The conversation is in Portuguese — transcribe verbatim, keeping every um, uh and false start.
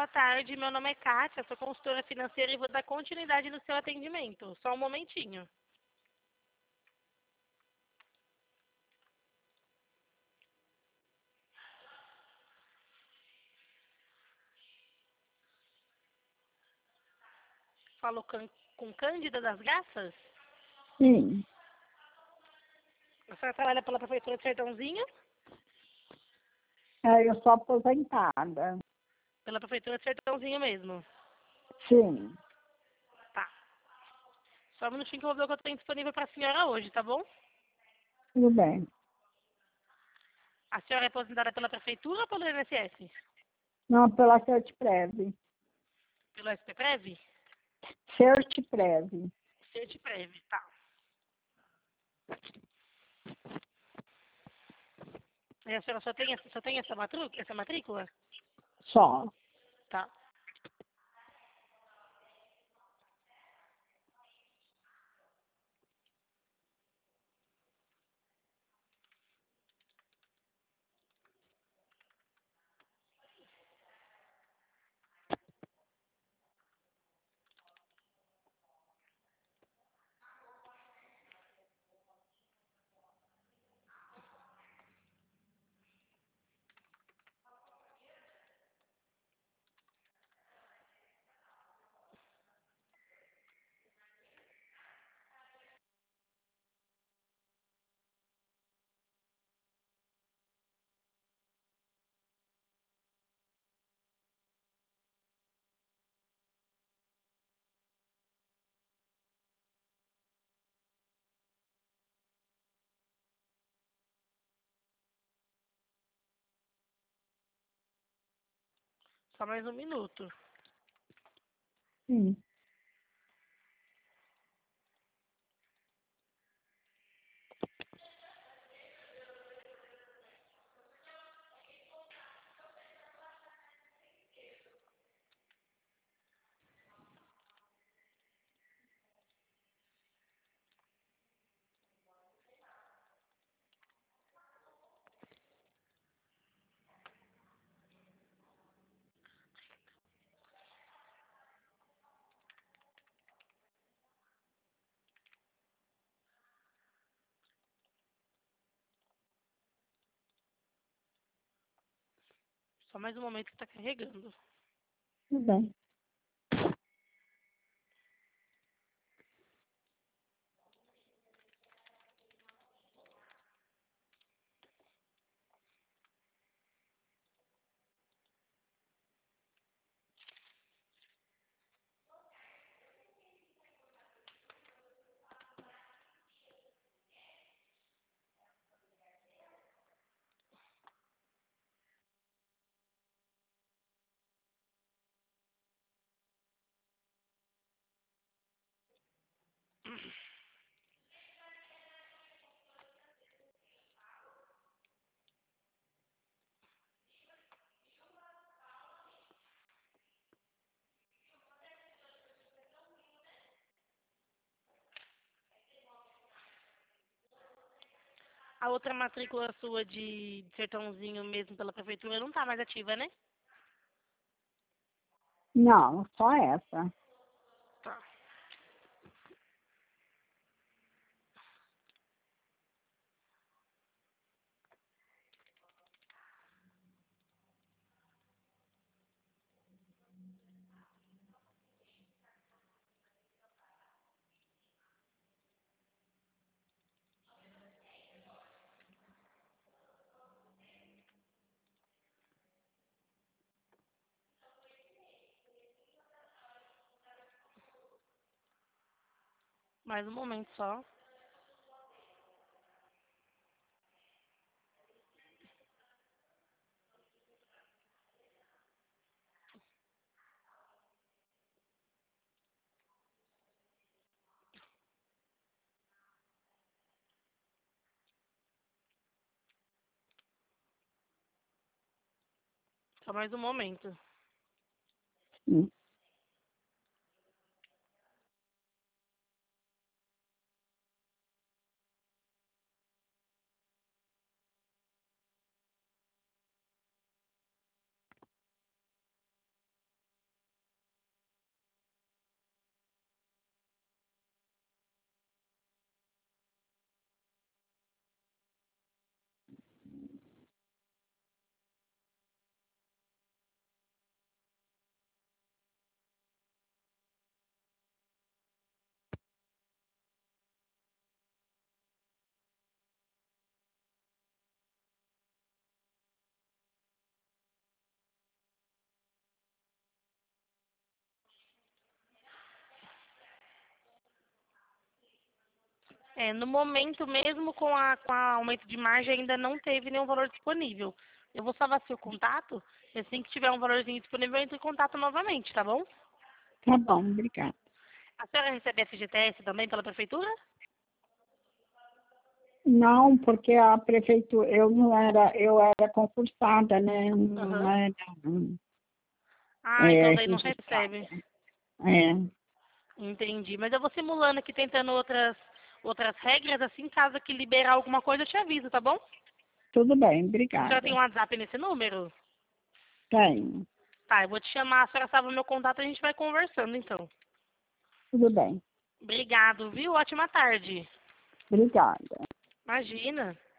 Boa tarde, meu nome é Kátia, sou consultora financeira e vou dar continuidade no seu atendimento. Só um momentinho. Falo com, com Cândida das Graças? Sim, A senhora trabalha pela Prefeitura de Sertãozinho? é, eu sou aposentada. Pela Prefeitura de Sertãozinho mesmo. Sim, Tá. Só um minutinho que eu vou ver o que eu tenho disponível para a senhora hoje, tá bom? tudo bem. A senhora é aposentada pela Prefeitura ou pelo I N S S? Não, pela Certprev. Pelo S P Prev? Certprev. Certprev, tá. E a senhora só tem, só tem essa, matru, essa matrícula? Só. Tá. Só mais um minuto. Sim. Só mais um momento que tá carregando. Tudo bem. A outra matrícula sua de Sertãozinho mesmo pela Prefeitura não tá mais ativa, né? Não, só essa. Tá. Mais um momento só. Só mais um momento. Sim. É, no momento mesmo, com a, com a aumento de margem, ainda não teve nenhum valor disponível. Eu vou salvar seu contato, e assim que tiver um valorzinho disponível, eu entro em contato novamente, tá bom? Tá bom, obrigada. A senhora recebe F G T S também pela prefeitura? Não, porque a prefeitura, eu não era, eu era concursada, né? Não Aham. era Ah, é, então daí não registrada. recebe. É, Entendi. Mas eu vou simulando aqui, tentando outras, outras regras, assim, caso que liberar alguma coisa, eu te aviso, tá bom? tudo bem, A senhora tem um obrigada. WhatsApp nesse número? Tenho, Tá, eu vou te chamar, a senhora salva o meu contato, a gente vai conversando, então. tudo bem. Obrigado, viu? Ótima tarde. Obrigada. Imagina.